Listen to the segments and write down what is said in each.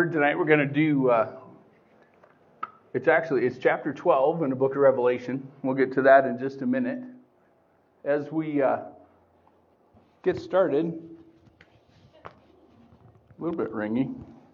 Word tonight. We're going to do, it's chapter 12 in the book of Revelation. We'll get to that in just a minute. As we get started, a little bit ringy.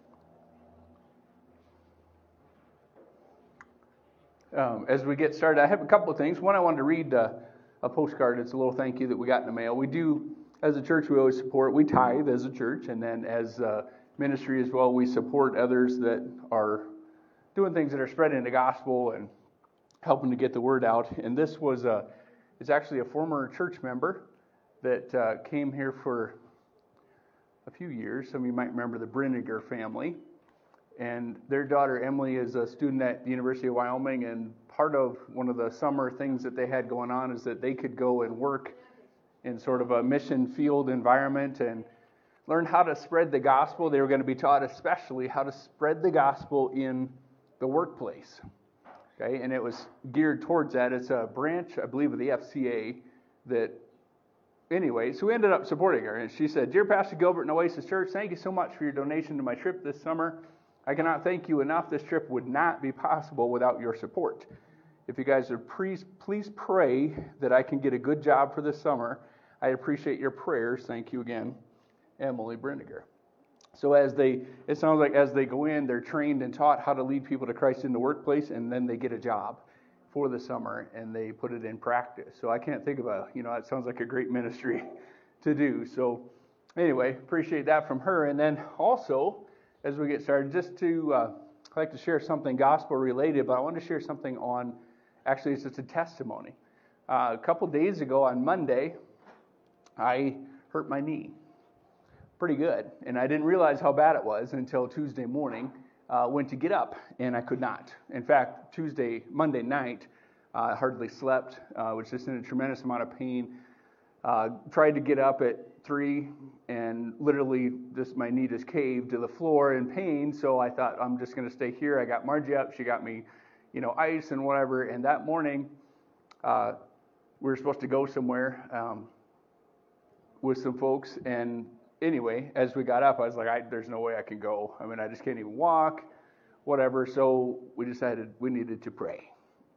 As we get started, I have a couple of things. One, I wanted to read a postcard. It's a little thank you that we got in the mail. We do, as a church, we always support. We tithe as a church, and then as ministry as well, we support others that are doing things that are spreading the gospel and helping to get the word out. And this was it's actually a former church member that came here for a few years. Some of you might remember the Brinniger family. And their daughter, Emily, is a student at the University of Wyoming, and part of one of the summer things that they had going on is that they could go and work in sort of a mission field environment and learn how to spread the gospel. They were going to be taught especially how to spread the gospel in the workplace. Okay, and it was geared towards that. It's a branch, I believe, of the FCA that, anyway, so we ended up supporting her. And she said, "Dear Pastor Gilbert and Oasis Church, thank you so much for your donation to my trip this summer. I cannot thank you enough. This trip would not be possible without your support. If you guys would please pray that I can get a good job for this summer. I appreciate your prayers. Thank you again, Emily Brinniger." So it sounds like as they go in, they're trained and taught how to lead people to Christ in the workplace, and then they get a job for the summer, and they put it in practice. So I can't think of it sounds like a great ministry to do. So anyway, appreciate that from her. And then also, as we get started, just to, I'd like to share something gospel related, but I want to share something on, actually it's just a testimony. A couple days ago on Monday, I hurt my knee pretty good, and I didn't realize how bad it was until Tuesday morning. Went to get up, and I could not. In fact, Monday night, I hardly slept, was just in a tremendous amount of pain. Tried to get up at 3, and literally my knee just caved to the floor in pain, so I thought, I'm just going to stay here. I got Margie up. She got me, ice and whatever, and that morning, we were supposed to go somewhere with some folks, and anyway, as we got up, I was like, there's no way I can go. I mean, I just can't even walk, whatever, so we decided we needed to pray,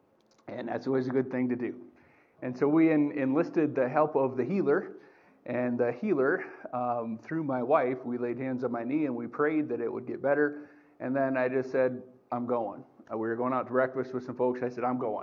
and that's always a good thing to do. And so we enlisted the help of the healer, and the healer, through my wife, we laid hands on my knee and we prayed that it would get better. And then I just said, I'm going. We were going out to breakfast with some folks. I said, I'm going.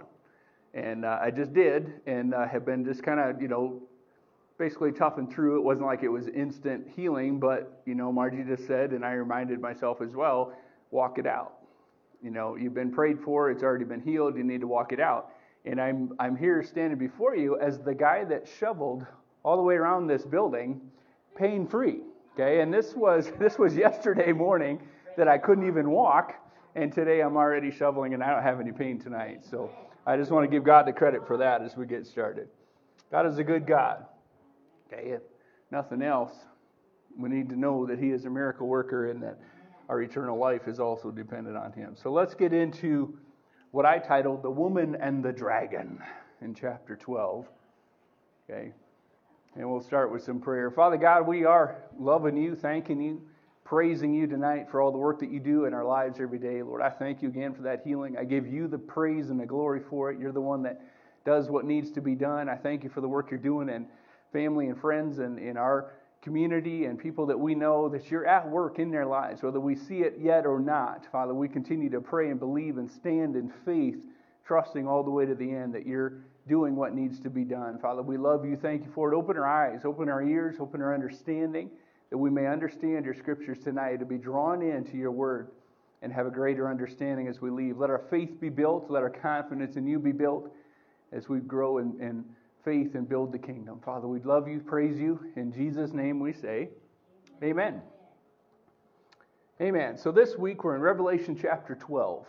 And I just did, and have been just kind of, basically toughened through. It wasn't like it was instant healing, but, Margie just said, and I reminded myself as well, walk it out. You've been prayed for. It's already been healed. You need to walk it out. And I'm here standing before you as the guy that shoveled all the way around this building, pain-free. Okay, and this was yesterday morning that I couldn't even walk, and today I'm already shoveling, and I don't have any pain tonight. So I just want to give God the credit for that as we get started. God is a good God. Okay, if nothing else, we need to know that He is a miracle worker and that our eternal life is also dependent on Him. So let's get into what I titled The Woman and the Dragon in chapter 12. Okay, and we'll start with some prayer. Father God, we are loving You, thanking You, praising You tonight for all the work that You do in our lives every day. Lord, I thank You again for that healing. I give You the praise and the glory for it. You're the one that does what needs to be done. I thank You for the work You're doing in family and friends and in our community and people that we know, that You're at work in their lives, whether we see it yet or not. Father, we continue to pray and believe and stand in faith, trusting all the way to the end that You're doing what needs to be done. Father, we love You. Thank You for it. Open our eyes, open our ears, open our understanding, that we may understand Your scriptures tonight, to be drawn into Your word and have a greater understanding as we leave. Let our faith be built. Let our confidence in You be built as we grow in faith and build the kingdom. Father, we love You, praise You. In Jesus' name we say, amen. Amen. So this week we're in Revelation chapter 12.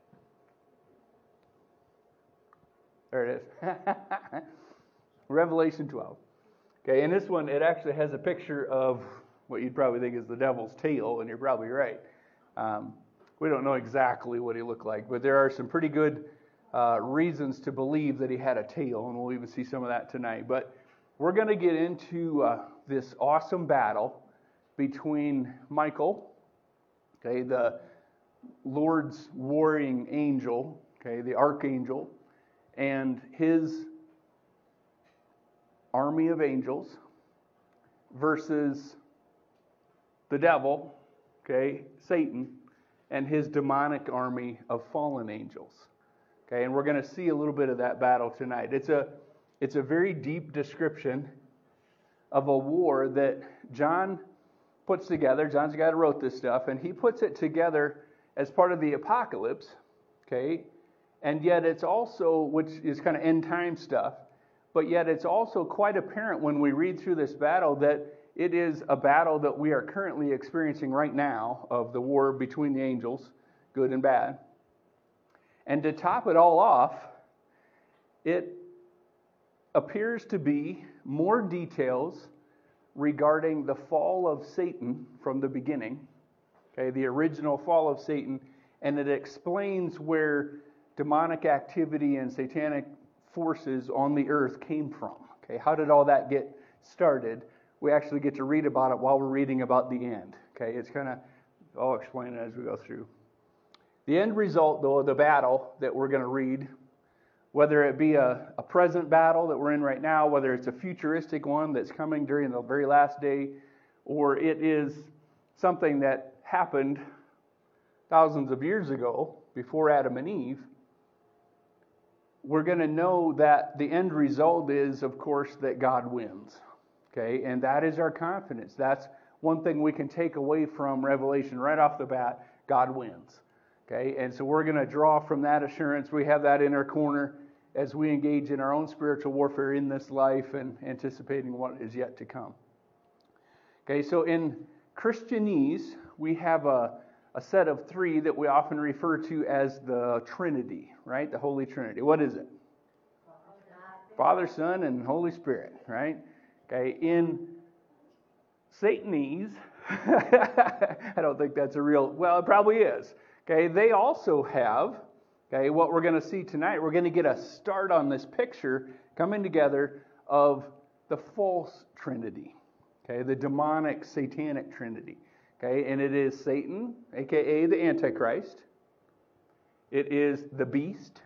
There it is. Revelation 12. Okay, and this one, it actually has a picture of what you'd probably think is the devil's tail, and you're probably right. We don't know exactly what he looked like, but there are some pretty good reasons to believe that he had a tail, and we'll even see some of that tonight. But we're going to get into this awesome battle between Michael Okay, the Lord's warring angel, okay, the archangel, and his army of angels versus the devil, okay, Satan, and his demonic army of fallen angels. Okay, and we're going to see a little bit of that battle tonight. It's a very deep description of a war that John puts together. John's the guy who wrote this stuff, and he puts it together as part of the apocalypse, okay? And yet it's also, which is kind of end time stuff, but yet it's also quite apparent when we read through this battle that it is a battle that we are currently experiencing right now of the war between the angels, good and bad. And to top it all off, it appears to be more details regarding the fall of Satan from the beginning, okay, the original fall of Satan, and it explains where demonic activity and satanic forces on the earth came from. Okay, how did all that get started? We actually get to read about it while we're reading about the end. Okay, it's kind of, I'll explain it as we go through. The end result, though, of the battle that we're going to read, whether it be a present battle that we're in right now, whether it's a futuristic one that's coming during the very last day, or it is something that happened thousands of years ago before Adam and Eve, we're going to know that the end result is, of course, that God wins. Okay, and that is our confidence. That's one thing we can take away from Revelation right off the bat. God wins. Okay, and so we're going to draw from that assurance. We have that in our corner as we engage in our own spiritual warfare in this life and anticipating what is yet to come. Okay, so in Christianese, we have a set of three that we often refer to as the Trinity, right? The Holy Trinity. What is it? Father, Son, and Holy Spirit, right? Okay, in Satanese, I don't think that's a real, well, it probably is. Okay, they also have, okay, what we're going to see tonight, we're going to get a start on this picture coming together of the false Trinity, okay, the demonic, satanic Trinity, okay, and it is Satan, aka the Antichrist, it is the beast,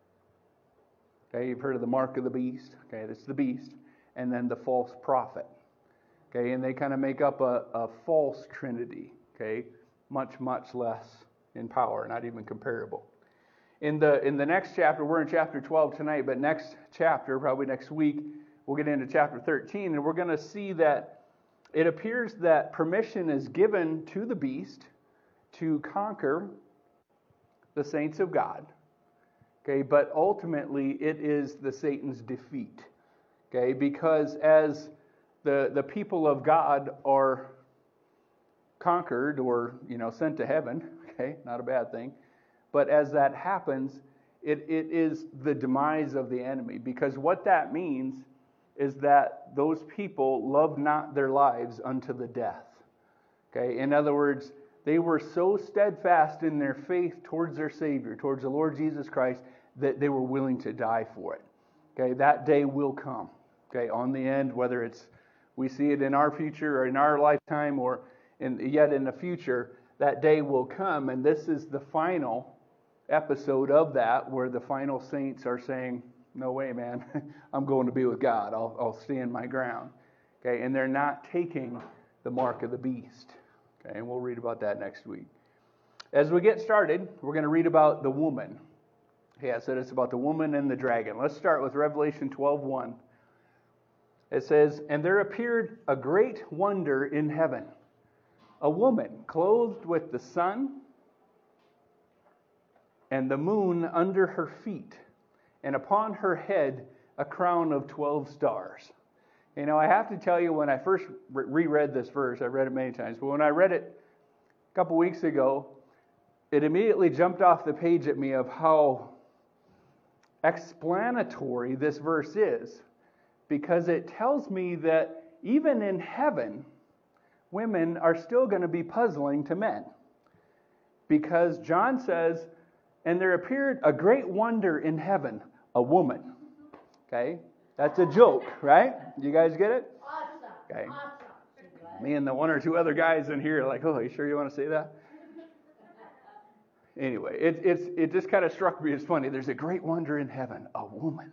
okay, you've heard of the mark of the beast, okay, that's the beast, and then the false prophet, okay, and they kind of make up a false Trinity, okay, much, much less in power, not even comparable. In the next chapter, we're in chapter 12 tonight, but next chapter, probably next week, we'll get into chapter 13, and we're going to see that it appears that permission is given to the beast to conquer the saints of God, okay, but ultimately it is the Satan's defeat, okay, because as the people of God are conquered or, sent to heaven, okay, not a bad thing, but as that happens, it is the demise of the enemy, because what that means is that those people love not their lives unto the death, okay, in other words, they were so steadfast in their faith towards their Savior, towards the Lord Jesus Christ, that they were willing to die for it, okay, that day will come, okay, on the end, whether it's we see it in our future or in our lifetime or yet in the future, that day will come, and this is the final episode of that, where the final saints are saying, no way, man, I'm going to be with God. I'll stand my ground. Okay, and they're not taking the mark of the beast. Okay, and we'll read about that next week. As we get started, we're going to read about the woman. Okay, I said it's about the woman and the dragon. Let's start with Revelation 12:1. It says, "And there appeared a great wonder in heaven, a woman clothed with the sun and the moon under her feet, and upon her head a crown of 12 stars." I have to tell you, when I first reread this verse, I've read it many times, but when I read it a couple weeks ago, it immediately jumped off the page at me of how explanatory this verse is, because it tells me that even in heaven, women are still going to be puzzling to men. Because John says, "And there appeared a great wonder in heaven, a woman." Okay? That's a joke, right? You guys get it? Okay. Me and the one or two other guys in here are like, "Oh, are you sure you want to say that?" Anyway, it just kind of struck me as funny. There's a great wonder in heaven, a woman.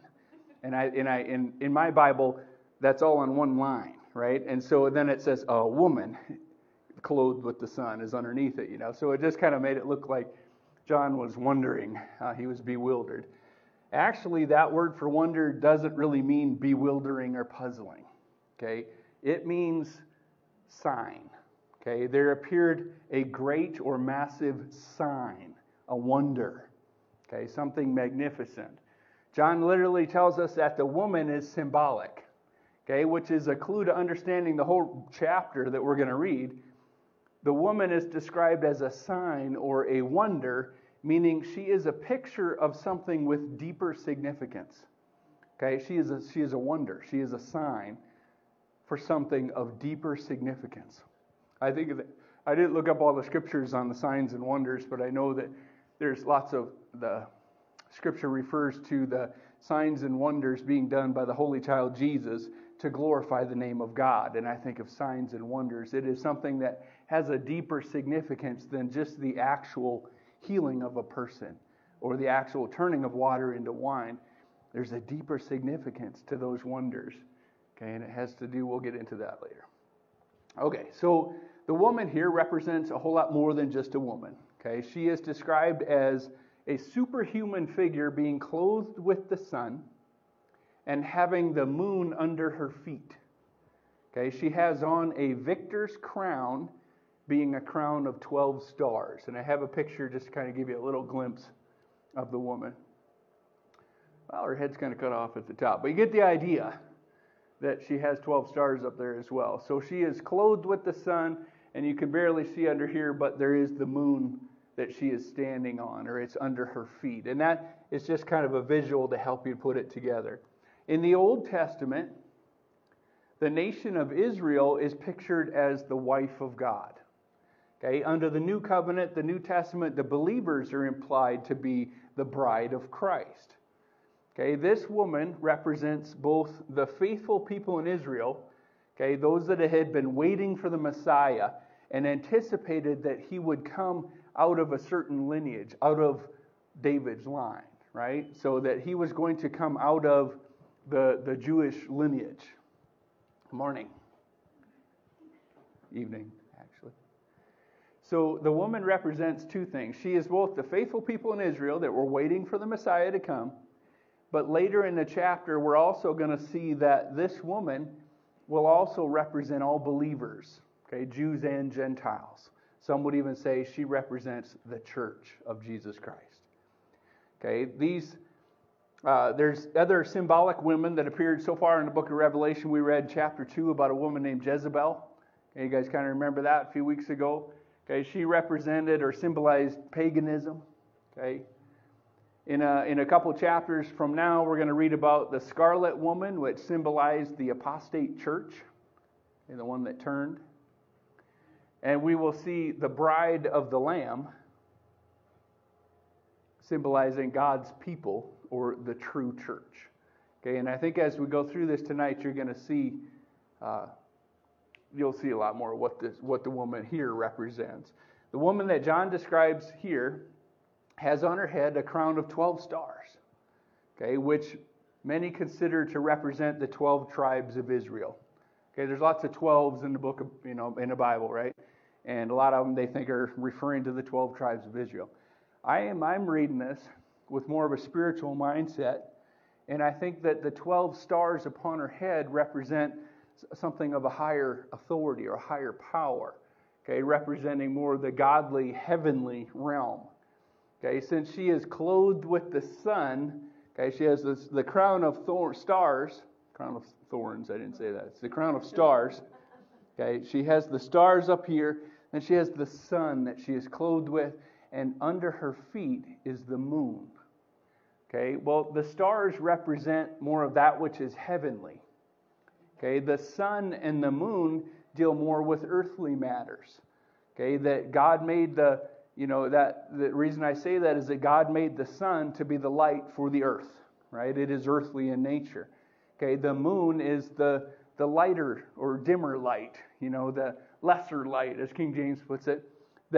And in my Bible, that's all on one line, right? And so then it says a woman clothed with the sun is underneath it, So it just kind of made it look like John was wondering. He was bewildered. Actually, that word for wonder doesn't really mean bewildering or puzzling. Okay, it means sign. Okay, there appeared a great or massive sign, a wonder. Okay, something magnificent. John literally tells us that the woman is symbolic. Okay, which is a clue to understanding the whole chapter that we're going to read. The woman is described as a sign or a wonder, meaning she is a picture of something with deeper significance. Okay, she is a wonder. She is a sign for something of deeper significance. I think that I didn't look up all the scriptures on the signs and wonders, but I know that there's lots of the scripture refers to the signs and wonders being done by the Holy Child Jesus to glorify the name of God. And I think of signs and wonders. It is something that has a deeper significance than just the actual healing of a person or the actual turning of water into wine. There's a deeper significance to those wonders. Okay, and it has to do, we'll get into that later. Okay, so the woman here represents a whole lot more than just a woman. Okay, she is described as a superhuman figure being clothed with the sun and having the moon under her feet. Okay, she has on a victor's crown, being a crown of 12 stars. And I have a picture just to kind of give you a little glimpse of the woman. Well, her head's kind of cut off at the top, but you get the idea that she has 12 stars up there as well. So she is clothed with the sun, and you can barely see under here, but there is the moon that she is standing on, or it's under her feet. And that is just kind of a visual to help you put it together. In the Old Testament, the nation of Israel is pictured as the wife of God. Okay, under the New Covenant, the New Testament, the believers are implied to be the bride of Christ. Okay, this woman represents both the faithful people in Israel, okay, those that had been waiting for the Messiah and anticipated that he would come out of a certain lineage, out of David's line, right? So that he was going to come out of the Jewish lineage. Morning. Evening, actually. So the woman represents two things. She is both the faithful people in Israel that were waiting for the Messiah to come, but later in the chapter, we're also going to see that this woman will also represent all believers, okay, Jews and Gentiles. Some would even say she represents the church of Jesus Christ. Okay, there's other symbolic women that appeared so far in the book of Revelation. We read chapter 2 about a woman named Jezebel. Okay, you guys kind of remember that a few weeks ago. Okay, she represented or symbolized paganism. Okay, in a couple chapters from now, we're going to read about the Scarlet Woman, which symbolized the apostate church, okay, the one that turned. And we will see the bride of the Lamb, symbolizing God's people or the true church. Okay, and I think as we go through this tonight, you're going to see, you'll see a lot more of what the woman here represents. The woman that John describes here has on her head a crown of 12 stars, okay, which many consider to represent the 12 tribes of Israel. Okay, there's lots of 12s in the book of, in the Bible, right? And a lot of them they think are referring to the 12 tribes of Israel. I'm reading this with more of a spiritual mindset, and I think that the 12 stars upon her head represent something of a higher authority or a higher power, okay, representing more of the godly, heavenly realm. Okay, since she is clothed with the sun, okay, she has the crown of stars, crown of thorns, I didn't say that, it's the crown of stars. Okay, she has the stars up here, and she has the sun that she is clothed with, and under her feet is the moon. Okay, well, the stars represent more of that which is heavenly. Okay, the sun and the moon deal more with earthly matters. Okay, that God made the reason I say that is that God made the sun to be the light for the earth, right? It is earthly in nature. Okay, the moon is the lighter or dimmer light, the lesser light, as King James puts it, that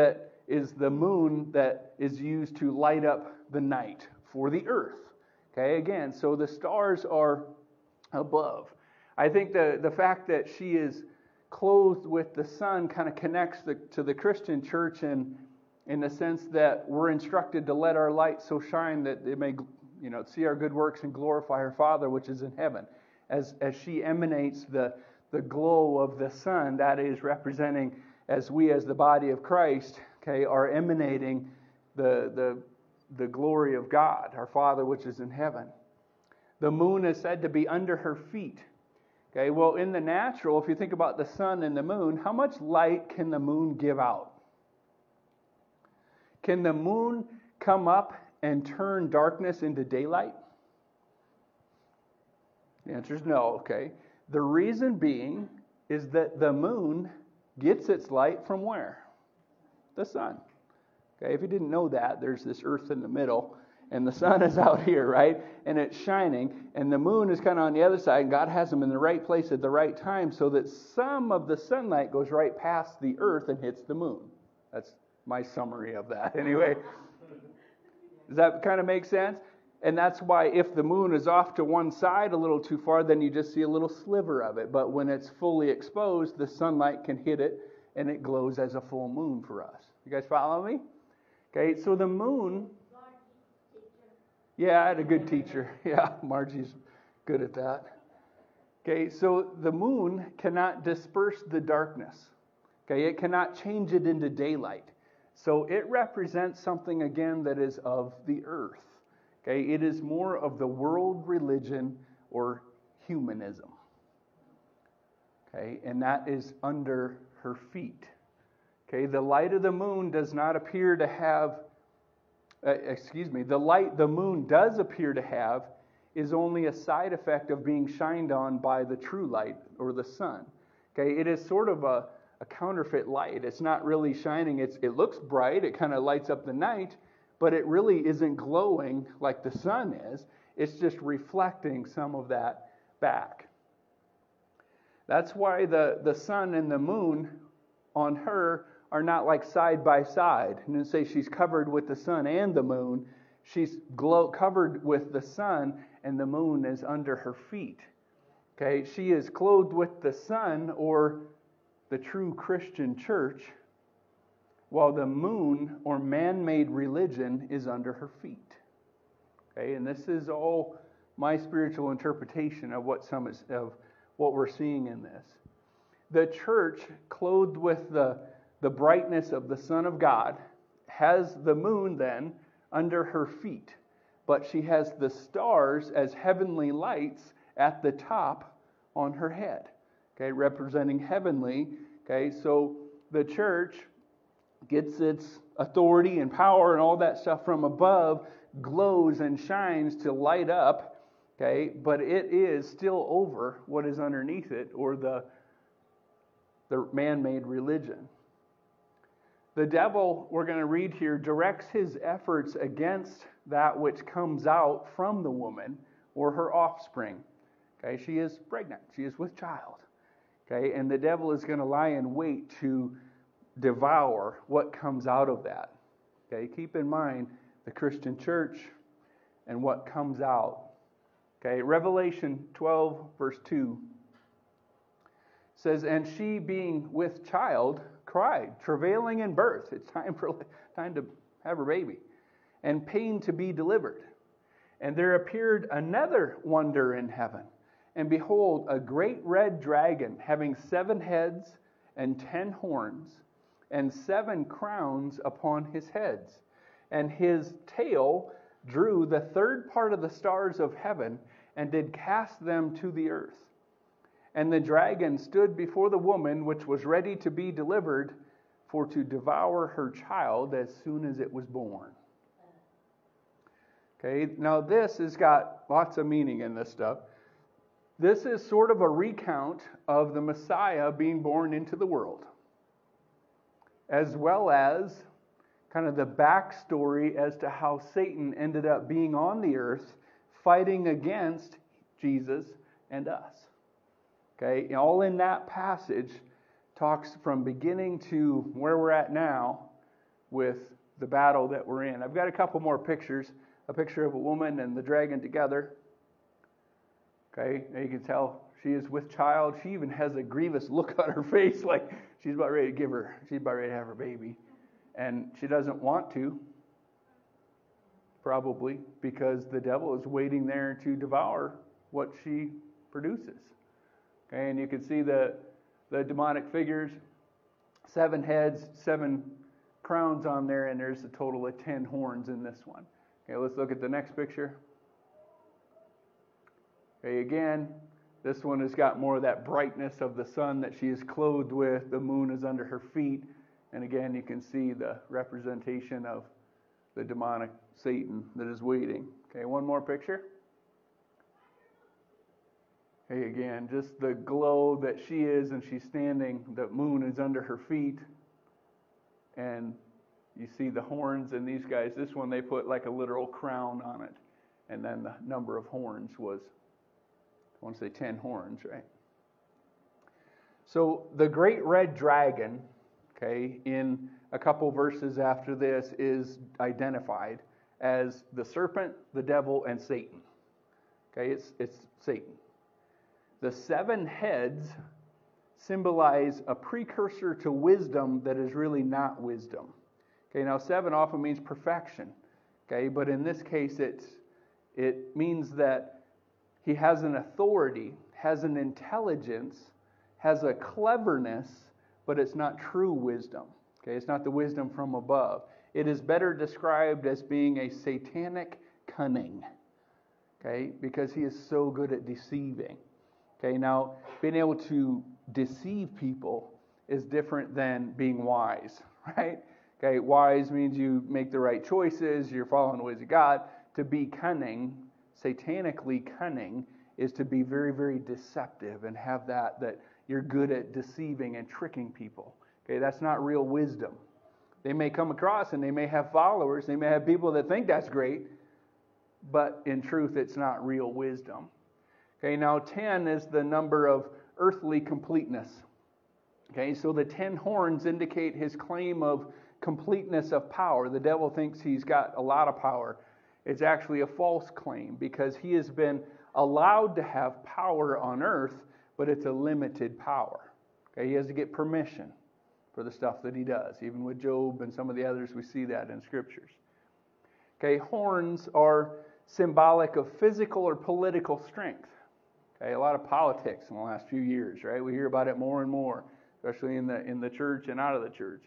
is the moon that is used to light up the night for the earth. Okay, again, so the stars are above. I think the fact that she is clothed with the sun kind of connects to the Christian church in the sense that we're instructed to let our light so shine that it may, see our good works and glorify our Father which is in heaven. As she emanates the glow of the sun, that is representing as we as the body of Christ, okay, are emanating the glory of God, our Father which is in heaven. The moon is said to be under her feet. Okay, well, in the natural, if you think about the sun and the moon, how much light can the moon give out? Can the moon come up and turn darkness into daylight? The answer is no, okay. The reason being is that the moon gets its light from where? The sun. Okay, if you didn't know that, there's this earth in the middle, and the sun is out here, right? And it's shining, and the moon is kind of on the other side, and God has them in the right place at the right time so that some of the sunlight goes right past the earth and hits the moon. That's my summary of that. Anyway, does that kind of make sense? And that's why if the moon is off to one side a little too far, then you just see a little sliver of it. But when it's fully exposed, the sunlight can hit it, and it glows as a full moon for us. You guys follow me? Okay, so the moon... Yeah, I had a good teacher. Yeah, Margie's good at that. Okay, so the moon cannot disperse the darkness. Okay, it cannot change it into daylight. So it represents something, again, that is of the earth. Okay, it is more of the world religion or humanism. Okay, and that is under her feet. Okay, the light of the moon does not appear to have... the light the moon does appear to have is only a side effect of being shined on by the true light or the sun. Okay, it is sort of a counterfeit light. It's not really shining. It looks bright. It kind of lights up the night, but it really isn't glowing like the sun is. It's just reflecting some of that back. That's why the sun and the moon on her are not like side by side. And say she's covered with the sun and the moon. She's covered with the sun and the moon is under her feet. Okay, she is clothed with the sun or the true Christian church, while the moon or man-made religion is under her feet. Okay, and this is all my spiritual interpretation of what we're seeing in this. The church, clothed with the brightness of the Son of God, has the moon then under her feet, but she has the stars as heavenly lights at the top on her head. Okay, representing heavenly. Okay, so the church gets its authority and power and all that stuff from above, glows and shines to light up. Okay, but it is still over what is underneath it, or the man-made religion. The devil, we're going to read here, directs his efforts against that which comes out from the woman or her offspring. Okay, she is pregnant. She is with child. Okay, and the devil is going to lie in wait to devour what comes out of that. Okay, keep in mind the Christian church and what comes out. Okay, Revelation 12, verse 2 says, "And she, being with child, cried, travailing in birth." It's time to have her baby. "And pain to be delivered. And there appeared another wonder in heaven. And behold, a great red dragon, having 7 heads and 10 horns, and 7 crowns upon his heads. And his tail drew the third part of the stars of heaven, and did cast them to the earth. And the dragon stood before the woman, which was ready to be delivered, for to devour her child as soon as it was born." Okay, now this has got lots of meaning in this stuff. This is sort of a recount of the Messiah being born into the world, as well as kind of the backstory as to how Satan ended up being on the earth, fighting against Jesus and us. Okay, all in that passage talks from beginning to where we're at now, with the battle that we're in. I've got a couple more pictures. A picture of a woman and the dragon together. Okay, now you can tell she is with child. She even has a grievous look on her face, like she's about ready to have her baby. And she doesn't want to, probably, because the devil is waiting there to devour what she produces. Okay, and you can see the demonic figures, 7 heads, 7 crowns on there, and there's a total of 10 horns in this one. Okay, let's look at the next picture. Okay, again, this one has got more of that brightness of the sun that she is clothed with. The moon is under her feet. And again, you can see the representation of the demonic Satan that is waiting. Okay, one more picture. Okay, again, just the glow that she is, and she's standing. The moon is under her feet. And you see the horns, and these guys, this one they put like a literal crown on it. And then the number of horns was, I want to say 10 horns, right? So the great red dragon, okay, in a couple verses after this is identified as the serpent, the devil, and Satan. Okay, it's Satan. The 7 heads symbolize a precursor to wisdom that is really not wisdom. Okay, now 7 often means perfection. Okay, but in this case it means that he has an authority, has an intelligence, has a cleverness, but it's not true wisdom. Okay, it's not the wisdom from above. It is better described as being a satanic cunning. Okay, because he is so good at deceiving. Okay, now being able to deceive people is different than being wise, right? Okay, wise means you make the right choices, you're following the ways of God. To be cunning, satanically cunning, is to be very, very deceptive and have that you're good at deceiving and tricking people. Okay, that's not real wisdom. They may come across and they may have followers, they may have people that think that's great, but in truth it's not real wisdom. Okay, now 10 is the number of earthly completeness. Okay, so the 10 horns indicate his claim of completeness of power. The devil thinks he's got a lot of power. It's actually a false claim because he has been allowed to have power on earth, but it's a limited power. Okay, he has to get permission for the stuff that he does. Even with Job and some of the others, we see that in scriptures. Okay, horns are symbolic of physical or political strength. Okay, a lot of politics in the last few years, right? We hear about it more and more, especially in the church and out of the church.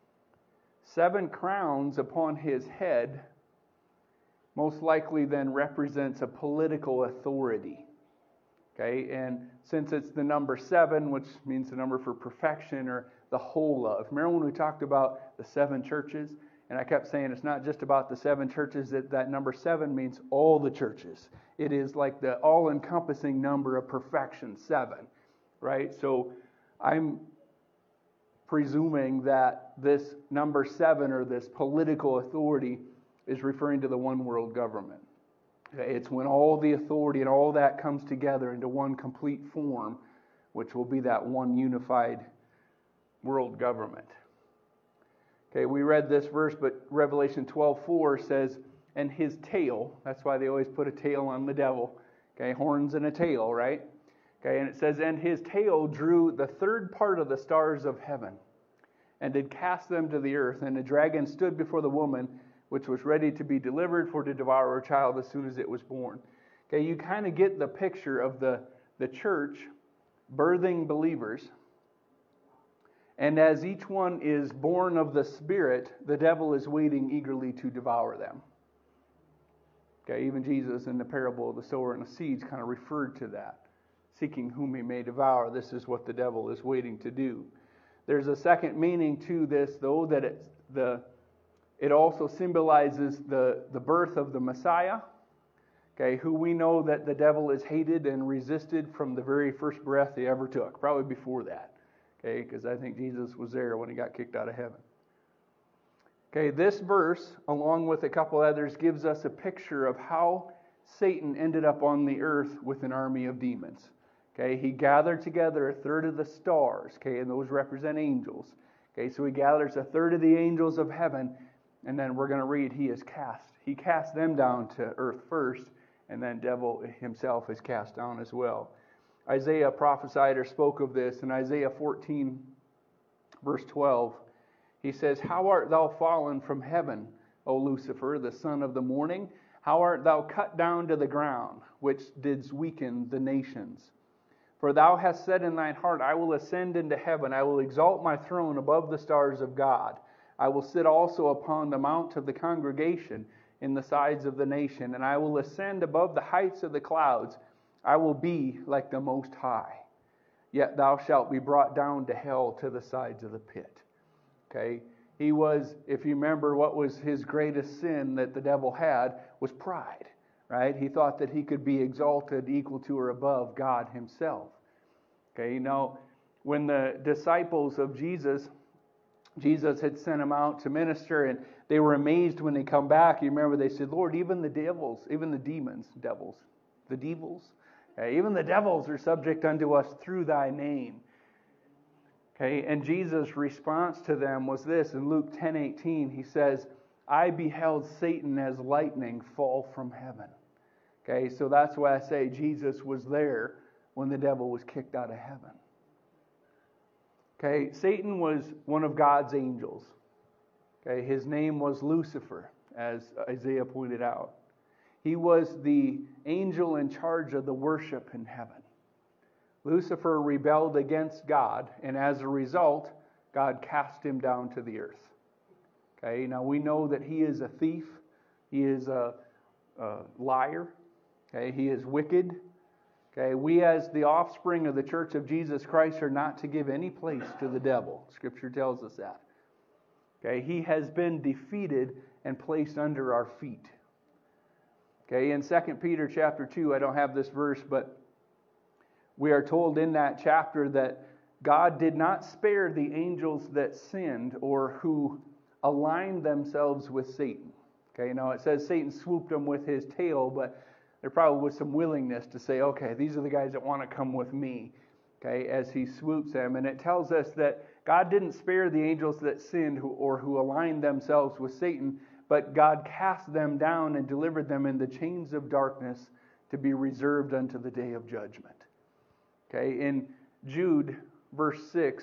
7 crowns upon his head most likely then represents a political authority. Okay, and since it's the number 7, which means the number for perfection or the whole of. Remember when we talked about the 7 churches? And I kept saying it's not just about the 7 churches, that number 7 means all the churches. It is like the all-encompassing number of perfection, 7, right? So I'm presuming that this number 7 or this political authority is referring to the one world government. Okay? It's when all the authority and all that comes together into one complete form, which will be that one unified world government. Okay, we read this verse, but Revelation 12:4 says, and his tail, that's why they always put a tail on the devil. Okay, horns and a tail, right? Okay, and it says, and his tail drew the 3rd part of the stars of heaven, and did cast them to the earth. And the dragon stood before the woman, which was ready to be delivered for to devour her child as soon as it was born. Okay, you kind of get the picture of the church birthing believers. And as each one is born of the Spirit, the devil is waiting eagerly to devour them. Okay, even Jesus in the parable of the sower and the seeds kind of referred to that. Seeking whom he may devour, this is what the devil is waiting to do. There's a second meaning to this, though, that it also symbolizes the birth of the Messiah, okay, who we know that the devil is hated and resisted from the very first breath he ever took, probably before that. Okay, because I think Jesus was there when he got kicked out of heaven. Okay, this verse, along with a couple others, gives us a picture of how Satan ended up on the earth with an army of demons. Okay, he gathered together 1/3 of the stars, okay, and those represent angels. Okay, so he gathers a third of the angels of heaven, and then we're going to read he is cast. He cast them down to earth first, and then devil himself is cast down as well. Isaiah prophesied or spoke of this in Isaiah 14, verse 12. He says, "How art thou fallen from heaven, O Lucifer, the son of the morning? How art thou cut down to the ground, which didst weaken the nations? For thou hast said in thine heart, I will ascend into heaven. I will exalt my throne above the stars of God. I will sit also upon the mount of the congregation in the sides of the nation. And I will ascend above the heights of the clouds. I will be like the Most High. Yet thou shalt be brought down to hell, to the sides of the pit." Okay? He was, if you remember, what was his greatest sin that the devil had was pride. Right? He thought that he could be exalted equal to or above God himself. Okay, now, when the disciples of Jesus had sent them out to minister, and they were amazed when they come back. You remember they said, "Lord, even the devils, even the demons, even the devils are subject unto us through thy name." Okay, and Jesus' response to them was this in Luke 10:18. He says, "I beheld Satan as lightning fall from heaven." Okay, so that's why I say Jesus was there when the devil was kicked out of heaven. Okay, Satan was one of God's angels. Okay, his name was Lucifer, as Isaiah pointed out. He was the angel in charge of the worship in heaven. Lucifer rebelled against God, and as a result, God cast him down to the earth. Okay, now we know that he is a thief, he is a liar, okay, he is wicked. Okay, we as the offspring of the Church of Jesus Christ are not to give any place to the devil. Scripture tells us that. Okay, he has been defeated and placed under our feet. Okay, in 2 Peter chapter 2, I don't have this verse, but we are told in that chapter that God did not spare the angels that sinned or who aligned themselves with Satan. Okay, now it says Satan swooped them with his tail, but there probably was some willingness to say, okay, these are the guys that want to come with me, okay, as he swoops them. And it tells us that God didn't spare the angels that sinned or who aligned themselves with Satan, but God cast them down and delivered them in the chains of darkness to be reserved unto the day of judgment. Okay, in Jude, verse 6,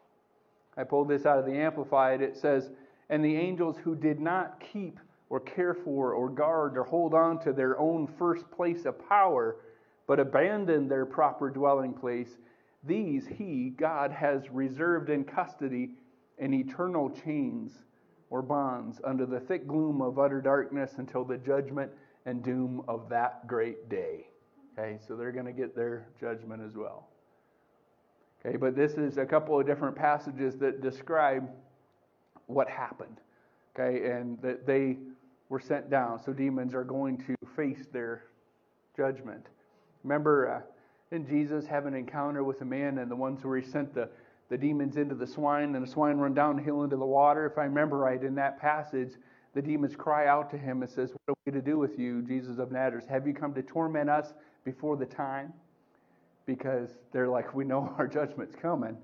I pulled this out of the Amplified. It says, "And the angels who did not keep or care for or guard or hold on to their own first place of power, but abandoned their proper dwelling place, these God, has reserved in custody in eternal chains or bonds under the thick gloom of utter darkness until the judgment and doom of that great day." Okay, so they're going to get their judgment as well. Okay, but this is a couple of different passages that describe what happened. Okay, and that they were sent down. So demons are going to face their judgment. Remember, didn't Jesus have an encounter with a man and the ones where he sent the demons into the swine, and the swine run downhill into the water? If I remember right, in that passage, the demons cry out to him and says, "What are we to do with you, Jesus of Nazareth? Have you come to torment us before the time?" Because they're like, we know our judgment's coming.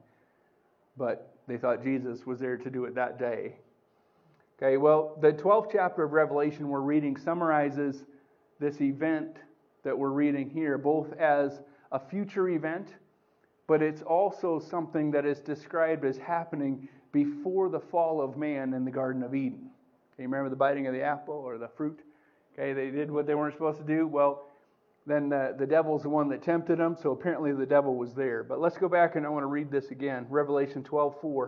But they thought Jesus was there to do it that day. Okay, well, the 12th chapter of Revelation we're reading summarizes this event that we're reading here, both as a future event, but it's also something that is described as happening before the fall of man in the Garden of Eden. Okay, remember the biting of the apple or the fruit? Okay, they did what they weren't supposed to do. Well, then the devil's the one that tempted them, so apparently the devil was there. But let's go back and I want to read this again. Revelation 12:4.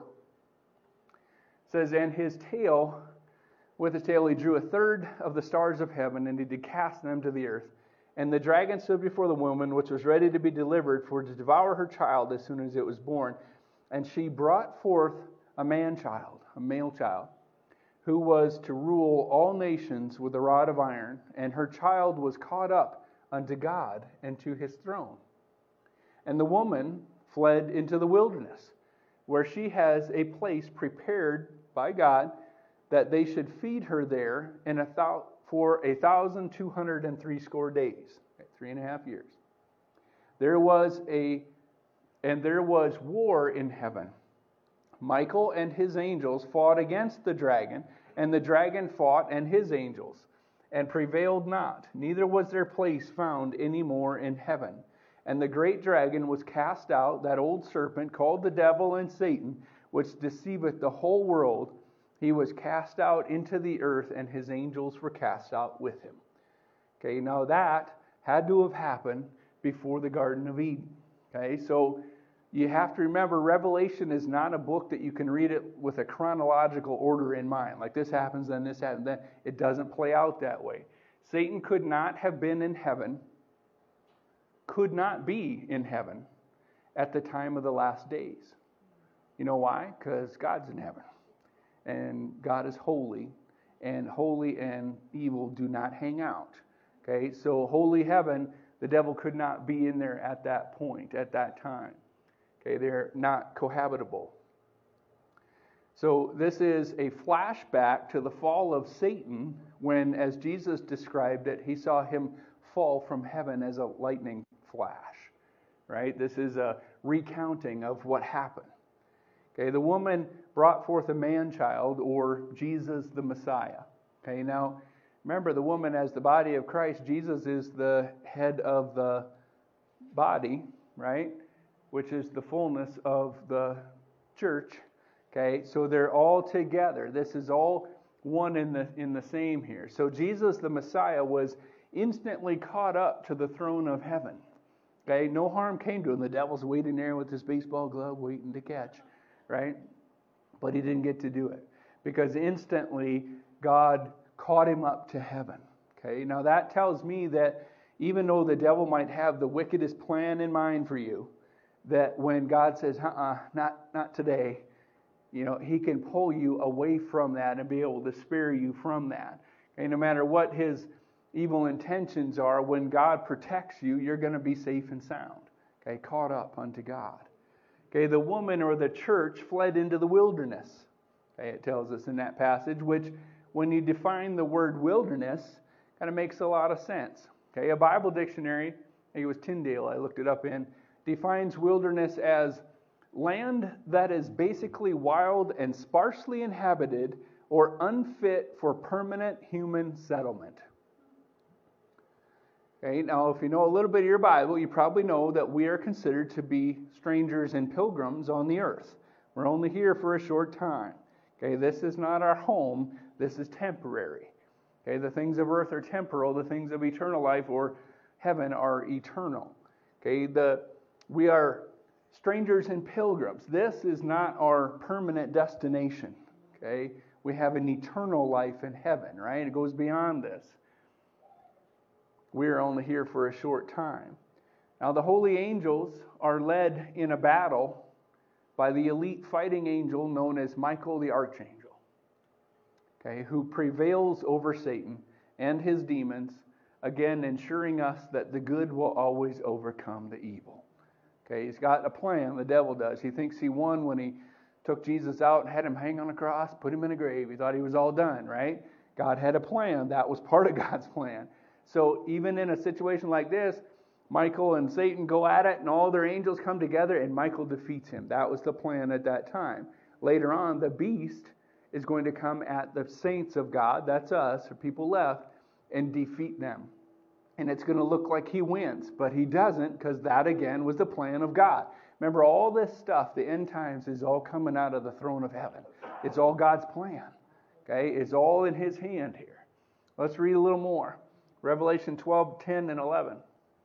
It says, "And with his tail he drew a third of the stars of heaven, and he did cast them to the earth. And the dragon stood before the woman, which was ready to be delivered, for to devour her child as soon as it was born. And she brought forth a male child, who was to rule all nations with a rod of iron. And her child was caught up unto God and to his throne. And the woman fled into the wilderness, where she has a place prepared by God, that they should feed her there for 1,260 days, 3.5 years. There was war in heaven. Michael and his angels fought against the dragon, and the dragon fought and his angels, and prevailed not, neither was their place found any more in heaven. And the great dragon was cast out, that old serpent called the devil and Satan, which deceiveth the whole world. He was cast out into the earth, and his angels were cast out with him. Okay, now that had to have happened before the Garden of Eden. Okay, so you have to remember, Revelation is not a book that you can read it with a chronological order in mind. Like this happens, then this happens, then it doesn't play out that way. Satan could not have been in heaven, could not be in heaven at the time of the last days. You know why? Because God's in heaven. And God is holy and evil do not hang out. Okay, so holy heaven, the devil could not be in there at that point, at that time. Okay, they're not cohabitable. So this is a flashback to the fall of Satan when, as Jesus described it, he saw him fall from heaven as a lightning flash. Right? This is a recounting of what happened. Okay, the woman brought forth a man-child, or Jesus the Messiah. Okay, now remember, the woman as the body of Christ, Jesus is the head of the body, right? Which is the fullness of the church. Okay, so they're all together. This is all one in the same here. So Jesus the Messiah was instantly caught up to the throne of heaven. Okay, no harm came to him. The devil's waiting there with his baseball glove waiting to catch, right? But he didn't get to do it because instantly God caught him up to heaven. Okay, now that tells me that even though the devil might have the wickedest plan in mind for you, that when God says, not today, he can pull you away from that and be able to spare you from that. Okay, no matter what his evil intentions are, when God protects you, you're going to be safe and sound. Okay, caught up unto God. Okay, the woman or the church fled into the wilderness. Okay, it tells us in that passage, which when you define the word wilderness, kind of makes a lot of sense. Okay, a Bible dictionary, I think it was Tyndale I looked it up in, defines wilderness as land that is basically wild and sparsely inhabited or unfit for permanent human settlement. Okay, now if you know a little bit of your Bible, you probably know that we are considered to be strangers and pilgrims on the earth. We're only here for a short time. Okay, this is not our home, this is temporary. Okay, the things of earth are temporal, the things of eternal life or heaven are eternal. Okay, we are strangers and pilgrims. This is not our permanent destination. Okay, we have an eternal life in heaven, right? It goes beyond this. We are only here for a short time. Now, the holy angels are led in a battle by the elite fighting angel known as Michael the Archangel, okay, who prevails over Satan and his demons, again ensuring us that the good will always overcome the evil. Okay, he's got a plan, the devil does. He thinks he won when he took Jesus out and had him hang on a cross, put him in a grave. He thought he was all done, right? God had a plan. That was part of God's plan. So even in a situation like this, Michael and Satan go at it, and all their angels come together, and Michael defeats him. That was the plan at that time. Later on, the beast is going to come at the saints of God, that's us, or people left, and defeat them. And it's going to look like he wins, but he doesn't, because that, again, was the plan of God. Remember, all this stuff, the end times, is all coming out of the throne of heaven. It's all God's plan. Okay? It's all in his hand here. Let's read a little more. Revelation 12:10 and 11.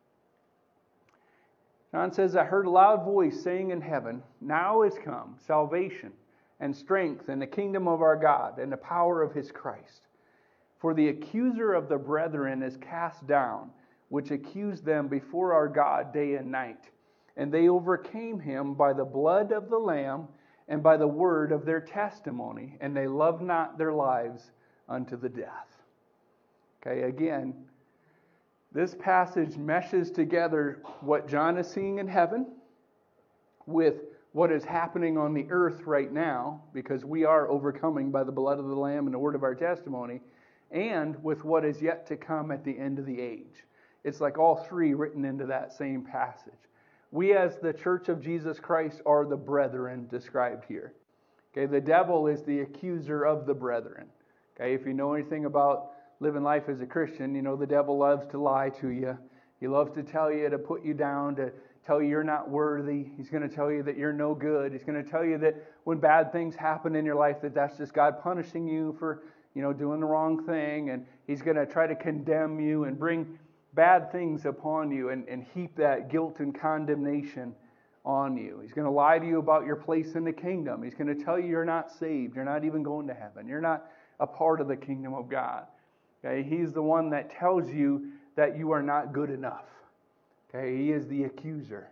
John says, I heard a loud voice saying in heaven, now is come salvation and strength and the kingdom of our God and the power of his Christ. For the accuser of the brethren is cast down, which accused them before our God day and night. And they overcame him by the blood of the Lamb and by the word of their testimony, and they loved not their lives unto the death. Okay, again, this passage meshes together what John is seeing in heaven with what is happening on the earth right now, because we are overcoming by the blood of the Lamb and the word of our testimony, and with what is yet to come at the end of the age. It's like all three written into that same passage. We as the Church of Jesus Christ are the brethren described here. Okay, the devil is the accuser of the brethren. Okay, if you know anything about living life as a Christian, you know the devil loves to lie to you. He loves to tell you to put you down, to tell you you're not worthy. He's going to tell you that you're no good. He's going to tell you that when bad things happen in your life, that's just God punishing you for, doing the wrong thing. And he's going to try to condemn you and bring bad things upon you and heap that guilt and condemnation on you. He's going to lie to you about your place in the kingdom. He's going to tell you you're not saved. You're not even going to heaven. You're not a part of the kingdom of God. Okay? He's the one that tells you that you are not good enough. Okay? He is the accuser.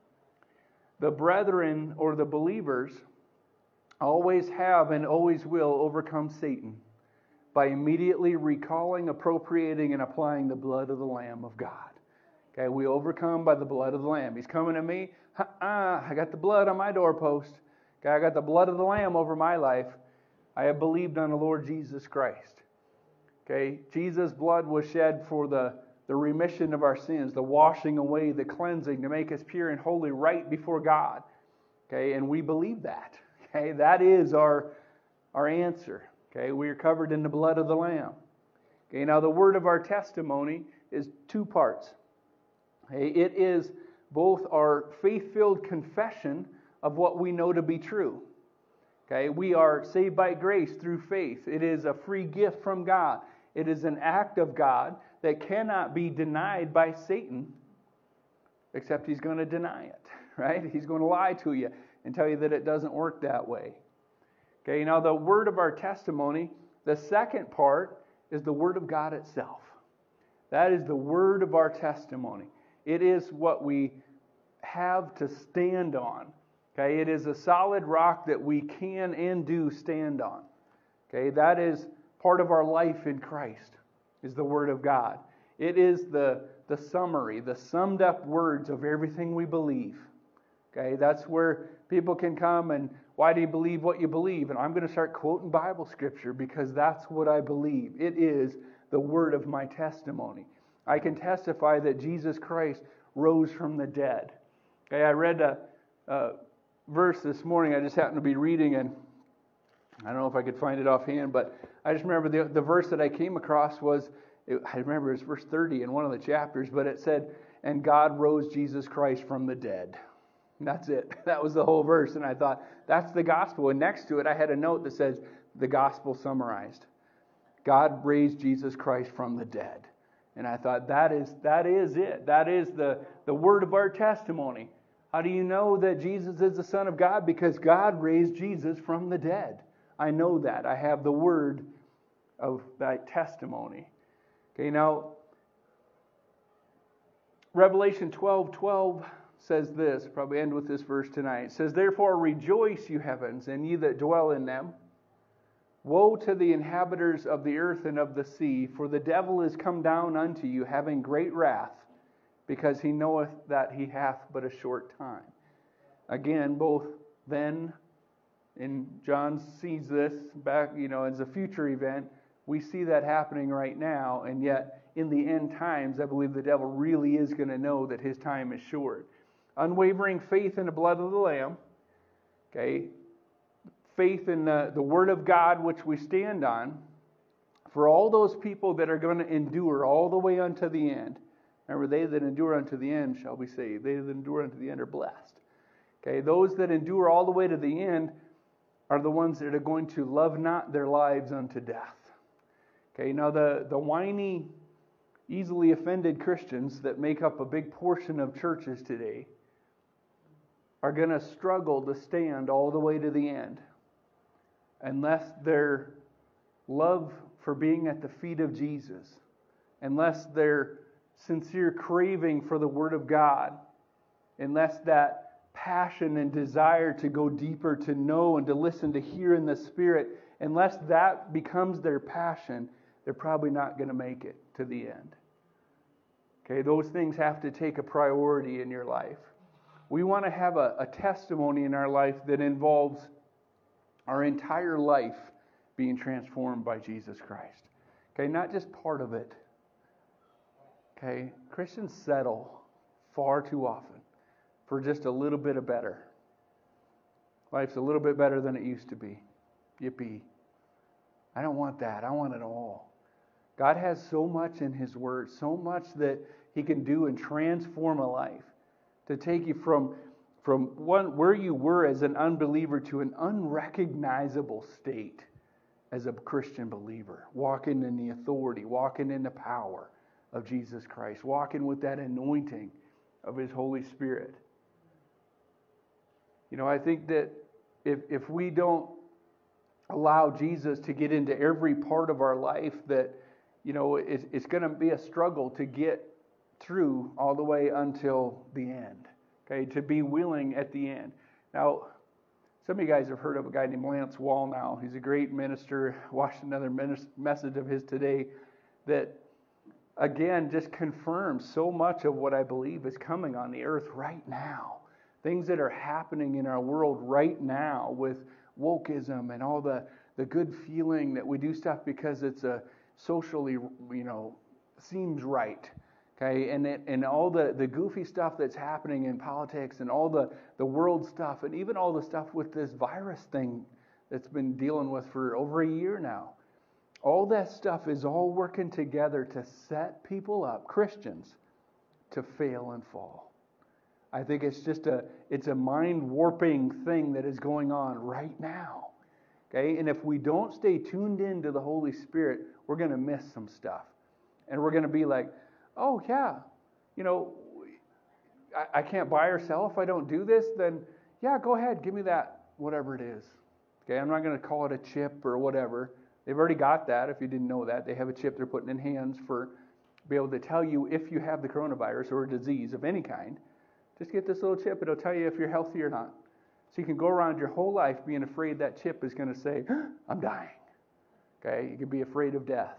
The brethren or the believers always have and always will overcome Satan by immediately recalling, appropriating, and applying the blood of the Lamb of God. Okay, we overcome by the blood of the Lamb. He's coming to me. I got the blood on my doorpost. Okay, I got the blood of the Lamb over my life. I have believed on the Lord Jesus Christ. Okay, Jesus' blood was shed for the remission of our sins, the washing away, the cleansing, to make us pure and holy right before God. Okay, and we believe that. Okay, that is our answer. Okay, we are covered in the blood of the Lamb. Okay, now the word of our testimony is two parts. Okay, it is both our faith-filled confession of what we know to be true. Okay, we are saved by grace through faith. It is a free gift from God. It is an act of God that cannot be denied by Satan, except he's going to deny it, right? He's going to lie to you and tell you that it doesn't work that way. Okay, now the word of our testimony, the second part is the word of God itself. That is the word of our testimony. It is what we have to stand on. Okay, it is a solid rock that we can and do stand on. Okay, that is part of our life in Christ, is the Word of God. It is the summary, the summed up words of everything we believe. Okay, that's where people can come and, why do you believe what you believe? And I'm going to start quoting Bible scripture because that's what I believe. It is the word of my testimony. I can testify that Jesus Christ rose from the dead. Okay, I read a verse this morning. I just happened to be reading, and I don't know if I could find it offhand, but I just remember the verse that I came across was, I remember it's verse 30 in one of the chapters, but it said, and God rose Jesus Christ from the dead. And that's it. That was the whole verse, and I thought, that's the gospel. And next to it, I had a note that says, the gospel summarized. God raised Jesus Christ from the dead. And I thought, that is it. That is the word of our testimony. How do you know that Jesus is the Son of God? Because God raised Jesus from the dead. I know that. I have the word of that testimony. Okay, now, Revelation 12:12 says this. I'll probably end with this verse tonight. It says, therefore rejoice, you heavens, and ye that dwell in them. Woe to the inhabitants of the earth and of the sea, for the devil is come down unto you, having great wrath, because he knoweth that he hath but a short time. Again, both then, and John sees this back, as a future event, we see that happening right now, and yet in the end times, I believe the devil really is going to know that his time is short. Unwavering faith in the blood of the Lamb, okay, faith in the Word of God which we stand on, for all those people that are going to endure all the way unto the end. Remember, they that endure unto the end shall be saved. They that endure unto the end are blessed. Okay, those that endure all the way to the end are the ones that are going to love not their lives unto death. Okay, now the whiny, easily offended Christians that make up a big portion of churches today are going to struggle to stand all the way to the end unless their love for being at the feet of Jesus, unless their sincere craving for the Word of God, unless that passion and desire to go deeper, to know and to listen, to hear in the Spirit, unless that becomes their passion, they're probably not going to make it to the end. Okay, those things have to take a priority in your life. We want to have a testimony in our life that involves our entire life being transformed by Jesus Christ. Okay, not just part of it. Okay, Christians settle far too often for just a little bit of better. Life's a little bit better than it used to be. Yippee. I don't want that. I want it all. God has so much in His Word, so much that He can do and transform a life to take you from one where you were as an unbeliever to an unrecognizable state as a Christian believer, walking in the authority, walking in the power of Jesus Christ, walking with that anointing of His Holy Spirit. I think that if we don't allow Jesus to get into every part of our life, that it's going to be a struggle to get through all the way until the end. Okay, to be willing at the end. Now, some of you guys have heard of a guy named Lance Wallnau. He's a great minister. Watched another message of his today that, again, just confirms so much of what I believe is coming on the earth right now. Things that are happening in our world right now with wokeism and all the good feeling that we do stuff because it's a socially, seems right. Okay, and all the goofy stuff that's happening in politics and all the world stuff and even all the stuff with this virus thing that's been dealing with for over a year now. All that stuff is all working together to set people up, Christians, to fail and fall. I think it's just it's a mind-warping thing that is going on right now. Okay, and if we don't stay tuned in to the Holy Spirit, we're going to miss some stuff. And we're going to be like, oh, yeah, I can't buy or sell if I don't do this, then, yeah, go ahead, give me that, whatever it is. Okay, I'm not going to call it a chip or whatever. They've already got that, if you didn't know that. They have a chip they're putting in hands for be able to tell you if you have the coronavirus or a disease of any kind. Just get this little chip. It'll tell you if you're healthy or not. So you can go around your whole life being afraid that chip is going to say, I'm dying. Okay, you can be afraid of death.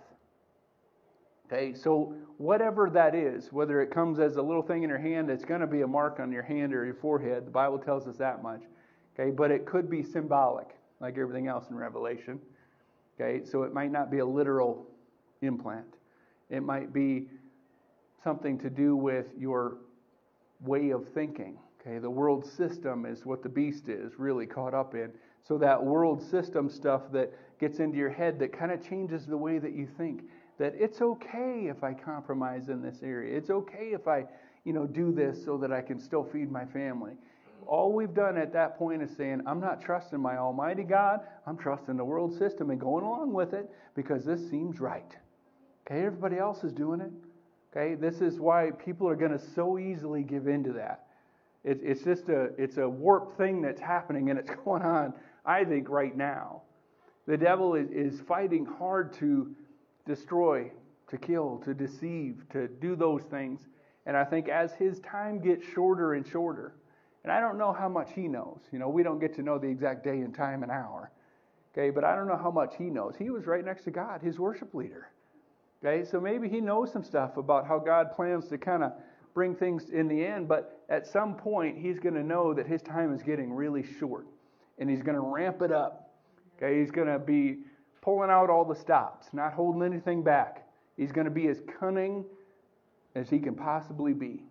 Okay, so whatever that is, whether it comes as a little thing in your hand, it's going to be a mark on your hand or your forehead. The Bible tells us that much. Okay, but it could be symbolic, like everything else in Revelation. Okay, so it might not be a literal implant. It might be something to do with your way of thinking. Okay, the world system is what the beast is really caught up in. So that world system stuff that gets into your head that kind of changes the way that you think. That it's okay if I compromise in this area. It's okay if I, do this so that I can still feed my family. All we've done at that point is saying, I'm not trusting my Almighty God. I'm trusting the world system and going along with it because this seems right. Okay, everybody else is doing it. Okay, this is why people are going to so easily give into that. It's just a warped thing that's happening, and it's going on, I think, right now. The devil is fighting hard to destroy, to kill, to deceive, to do those things. And I think as his time gets shorter and shorter, and I don't know how much he knows. We don't get to know the exact day and time and hour. Okay, but I don't know how much he knows. He was right next to God, his worship leader. Okay, so maybe he knows some stuff about how God plans to kind of bring things in the end, but at some point he's going to know that his time is getting really short, and he's going to ramp it up. Okay, he's going to be pulling out all the stops, not holding anything back. He's going to be as cunning as he can possibly be.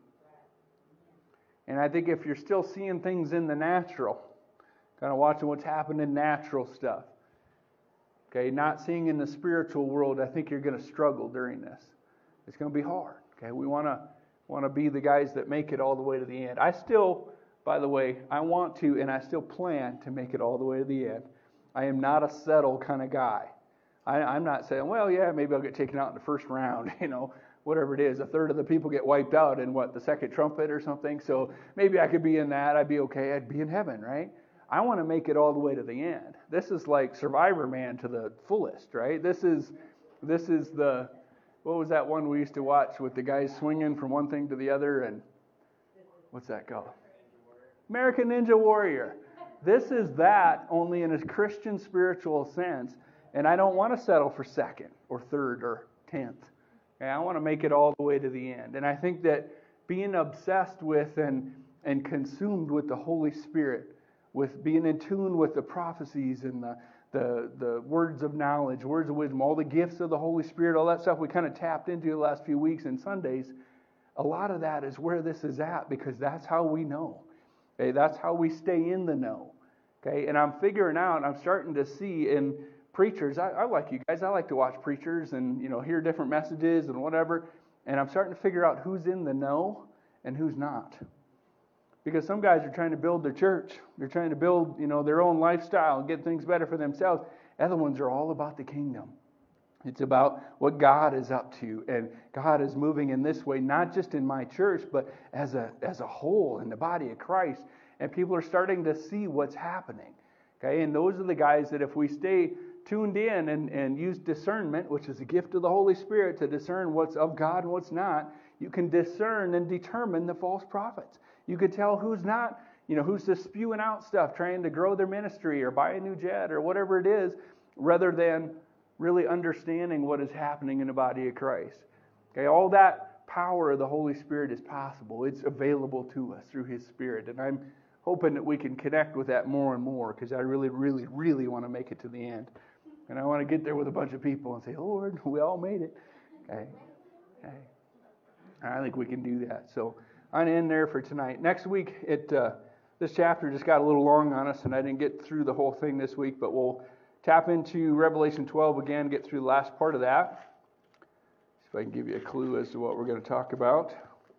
And I think if you're still seeing things in the natural, kind of watching what's happening in natural stuff, okay, not seeing in the spiritual world, I think you're going to struggle during this. It's going to be hard. Okay, we want to be the guys that make it all the way to the end. I still, by the way, I want to, and I still plan to make it all the way to the end. I am not a settle kind of guy. I'm not saying, well, yeah, maybe I'll get taken out in the first round, whatever it is. A third of the people get wiped out in the second trumpet or something. So maybe I could be in that. I'd be okay. I'd be in heaven, right? I want to make it all the way to the end. This is like Survivor Man to the fullest, right? This is the, what was that one we used to watch with the guys swinging from one thing to the other, and what's that called? American Ninja Warrior. This is that, only in a Christian spiritual sense, and I don't want to settle for second or third or 10th. Okay, I want to make it all the way to the end. And I think that being obsessed with and consumed with the Holy Spirit, with being in tune with the prophecies and the words of knowledge, words of wisdom, all the gifts of the Holy Spirit, all that stuff we kind of tapped into the last few weeks and Sundays, a lot of that is where this is at, because that's how we know. Okay, that's how we stay in the know. Okay, and I'm figuring out, I'm starting to see in preachers, I like you guys, I like to watch preachers and, hear different messages and whatever, and I'm starting to figure out who's in the know and who's not. Because some guys are trying to build their church. They're trying to build, their own lifestyle and get things better for themselves. Other ones are all about the kingdom. It's about what God is up to, and God is moving in this way, not just in my church, but as a whole in the body of Christ. And people are starting to see what's happening. Okay, and those are the guys that if we stay tuned in and use discernment, which is a gift of the Holy Spirit to discern what's of God and what's not, you can discern and determine the false prophets. You could tell who's not, who's just spewing out stuff, trying to grow their ministry or buy a new jet or whatever it is, rather than really understanding what is happening in the body of Christ. Okay, all that power of the Holy Spirit is possible. It's available to us through His Spirit. And I'm hoping that we can connect with that more and more, because I really, really, really want to make it to the end. And I want to get there with a bunch of people and say, Lord, we all made it. Okay. I think we can do that. So I'm in there for tonight. Next week, this chapter just got a little long on us, and I didn't get through the whole thing this week, but we'll tap into Revelation 12 again, get through the last part of that. See if I can give you a clue as to what we're going to talk about.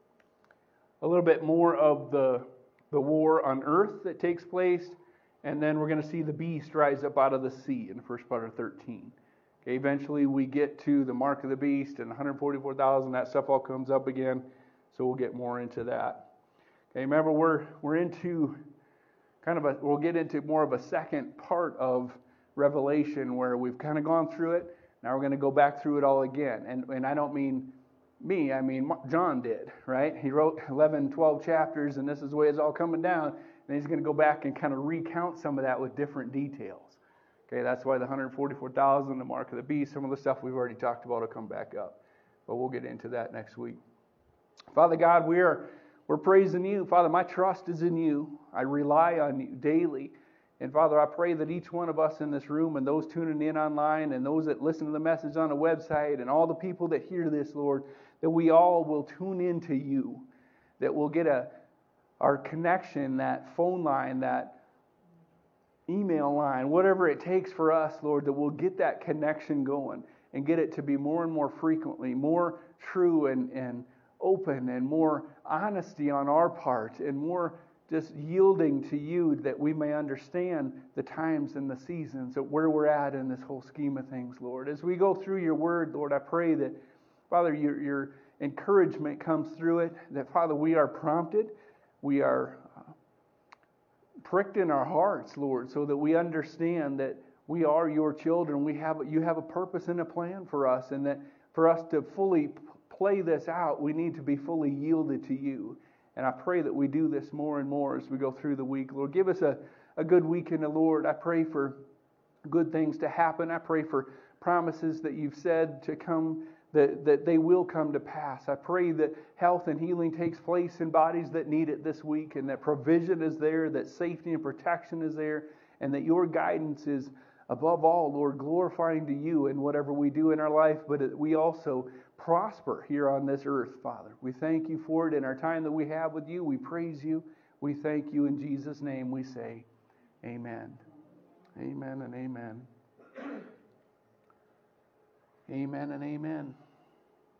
A little bit more of the war on earth that takes place, and then we're going to see the beast rise up out of the sea in the first part of 13. Okay, eventually we get to the mark of the beast and 144,000. That stuff all comes up again, so we'll get more into that. Okay, remember we're into we'll get into more of a second part of Revelation where we've kind of gone through it. Now we're going to go back through it all again. And I don't mean me, I mean John did, right? He wrote 11, 12 chapters, and this is the way it's all coming down. And he's going to go back and kind of recount some of that with different details. Okay, that's why the 144,000, the mark of the beast, some of the stuff we've already talked about will come back up. But we'll get into that next week. Father God, we're praising you. Father, my trust is in you. I rely on you daily. And Father, I pray that each one of us in this room and those tuning in online and those that listen to the message on the website and all the people that hear this, Lord, that we all will tune into you, that we'll get our connection, that phone line, that email line, whatever it takes for us, Lord, that we'll get that connection going and get it to be more and more frequently, more true and open and more honesty on our part and more just yielding to you, that we may understand the times and the seasons of where we're at in this whole scheme of things, Lord. As we go through your word, Lord, I pray that, Father, your encouragement comes through it, that, Father, we are prompted, we are pricked in our hearts, Lord, so that we understand that we are your children. You have a purpose and a plan for us, and that for us to fully play this out, we need to be fully yielded to you. And I pray that we do this more and more as we go through the week. Lord, give us a good week in the Lord. I pray for good things to happen. I pray for promises that you've said to come, that they will come to pass. I pray that health and healing takes place in bodies that need it this week, and that provision is there, that safety and protection is there, and that your guidance is above all, Lord, glorifying to you in whatever we do in our life, but that we also prosper here on this earth, Father. We thank you for it in our time that we have with you. We praise you. We thank you. In Jesus' name we say amen. Amen and amen. Amen and amen.